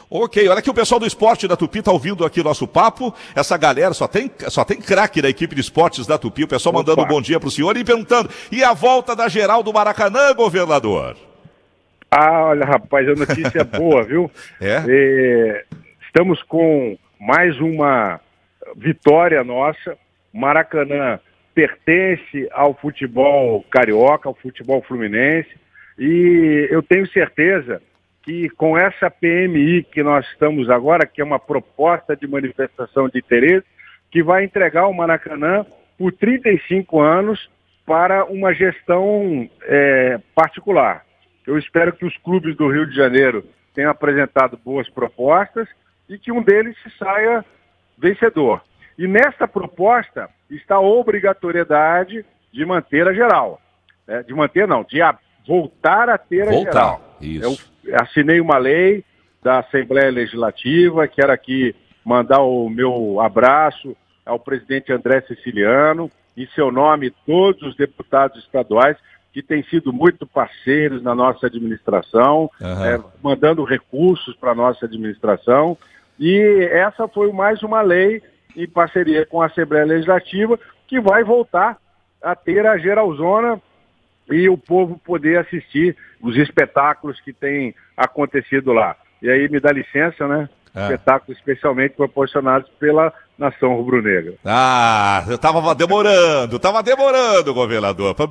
Ok, olha que o pessoal do esporte da Tupi tá ouvindo aqui nosso papo. Essa galera só tem craque da equipe de esportes da Tupi. O pessoal mandando um bom dia pro senhor e perguntando: e a volta da geral do Maracanã, governador? Ah, olha, rapaz, a notícia é boa, viu? Estamos com mais uma vitória nossa. Maracanã pertence ao futebol carioca, ao futebol fluminense. E eu tenho certeza que com essa PMI que nós estamos agora, que é uma proposta de manifestação de interesse, que vai entregar o Maracanã por 35 anos para uma gestão particular. Eu espero que os clubes do Rio de Janeiro tenham apresentado boas propostas e que um deles se saia vencedor. E nessa proposta está a obrigatoriedade de manter a geral. De manter não, de voltar a ter a geral. Isso. Eu assinei uma lei da Assembleia Legislativa, quero aqui mandar o meu abraço ao presidente André Siciliano, em seu nome todos os deputados estaduais que têm sido muito parceiros na nossa administração, mandando recursos para a nossa administração. E essa foi mais uma lei em parceria com a Assembleia Legislativa que vai voltar a ter a geralzona e o povo poder assistir os espetáculos que têm acontecido lá. E aí me dá licença, né? Espetáculos especialmente proporcionados pela nação rubro-negra. Ah, eu tava demorando, governador.